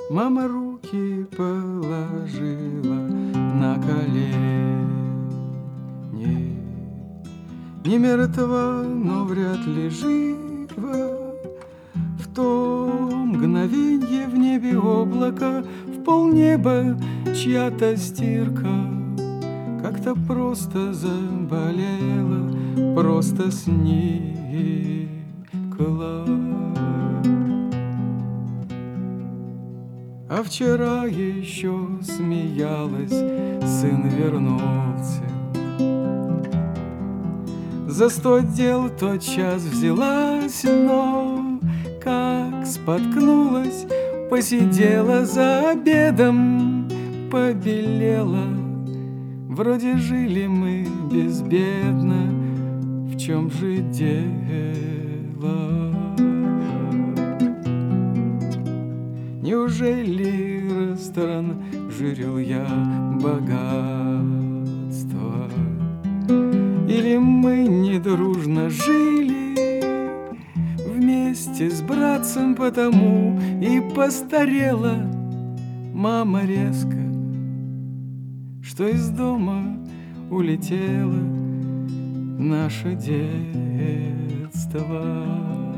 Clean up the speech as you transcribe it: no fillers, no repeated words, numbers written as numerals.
Мама руки положила на колени. Не мертва, но вряд ли жива. В то мгновенье в небе облако, в полнеба чья-то стирка как-то просто заболела, просто сникла. А вчера еще смеялась, сын вернулся. За 100 дел тотчас взялась, но как споткнулась, посидела за обедом, побелела. Вроде жили мы безбедно, в чем же дело? Неужели ресторан жирил я богатство? Или мы недружно жили вместе с братцем, потому и постарела мама резко, что из дома улетело наше детство.